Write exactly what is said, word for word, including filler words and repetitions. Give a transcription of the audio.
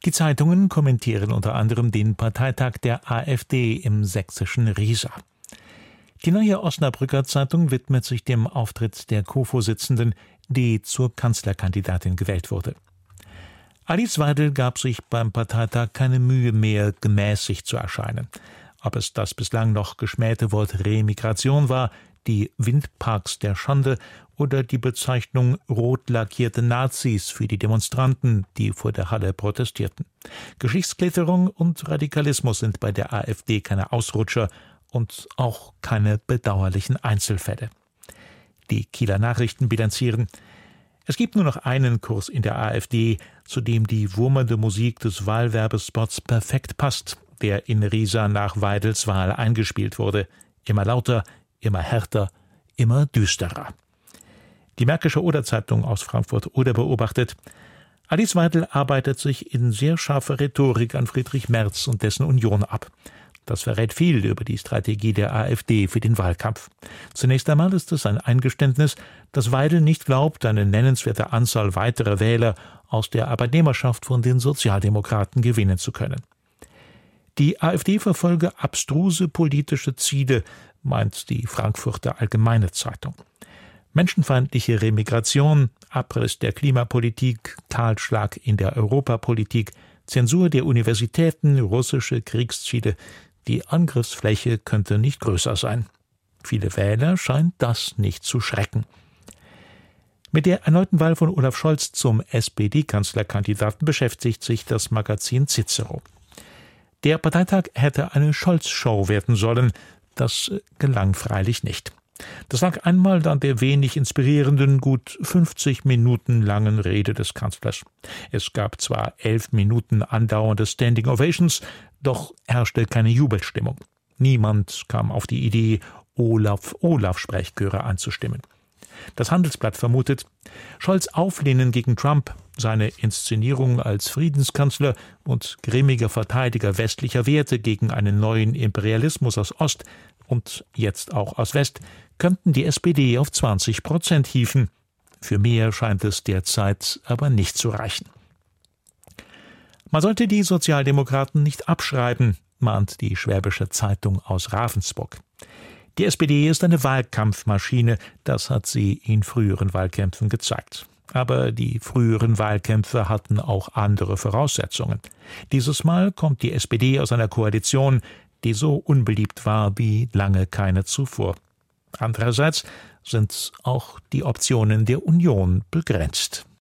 Die Zeitungen kommentieren unter anderem den Parteitag der AfD im sächsischen Riesa. Die Neue Osnabrücker Zeitung widmet sich dem Auftritt der Co-Vorsitzenden, die zur Kanzlerkandidatin gewählt wurde. Alice Weidel gab sich beim Parteitag keine Mühe mehr, gemäßigt zu erscheinen. Ob es das bislang noch geschmähte Wort Remigration war, die Windparks der Schande oder die Bezeichnung rot lackierte Nazis für die Demonstranten, die vor der Halle protestierten. Geschichtsklitterung und Radikalismus sind bei der AfD keine Ausrutscher und auch keine bedauerlichen Einzelfälle. Die Kieler Nachrichten bilanzieren: Es gibt nur noch einen Kurs in der AfD, zu dem die wurmende Musik des Wahlwerbespots perfekt passt, der in Riesa nach Weidels Wahl eingespielt wurde. Immer lauter, immer härter, immer düsterer. Die Märkische Oder-Zeitung aus Frankfurt-Oder beobachtet: Alice Weidel arbeitet sich in sehr scharfer Rhetorik an Friedrich Merz und dessen Union ab. Das verrät viel über die Strategie der AfD für den Wahlkampf. Zunächst einmal ist es ein Eingeständnis, dass Weidel nicht glaubt, eine nennenswerte Anzahl weiterer Wähler aus der Arbeitnehmerschaft von den Sozialdemokraten gewinnen zu können. Die AfD verfolge abstruse politische Ziele, meint die Frankfurter Allgemeine Zeitung. Menschenfeindliche Remigration, Abriss der Klimapolitik, Kahlschlag in der Europapolitik, Zensur der Universitäten, russische Kriegsziele. Die Angriffsfläche könnte nicht größer sein. Viele Wähler scheint das nicht zu schrecken. Mit der erneuten Wahl von Olaf Scholz zum S P D-Kanzlerkandidaten beschäftigt sich das Magazin Cicero. Der Parteitag hätte eine Scholz-Show werden sollen. Das gelang freilich nicht. Das lag einmal an der wenig inspirierenden, gut fünfzig Minuten langen Rede des Kanzlers. Es gab zwar elf Minuten andauernde Standing Ovations, doch herrschte keine Jubelstimmung. Niemand kam auf die Idee, Olaf-Olaf-Sprechchöre anzustimmen. Das Handelsblatt vermutet, Scholz' Auflehnen gegen Trump, seine Inszenierung als Friedenskanzler und grimmiger Verteidiger westlicher Werte gegen einen neuen Imperialismus aus Ost und jetzt auch aus West, könnten die S P D auf zwanzig Prozent hieven. Für mehr scheint es derzeit aber nicht zu reichen. Man sollte die Sozialdemokraten nicht abschreiben, mahnt die Schwäbische Zeitung aus Ravensburg. Die S P D ist eine Wahlkampfmaschine, das hat sie in früheren Wahlkämpfen gezeigt. Aber die früheren Wahlkämpfe hatten auch andere Voraussetzungen. Dieses Mal kommt die S P D aus einer Koalition, die so unbeliebt war wie lange keine zuvor. Andererseits sind auch die Optionen der Union begrenzt.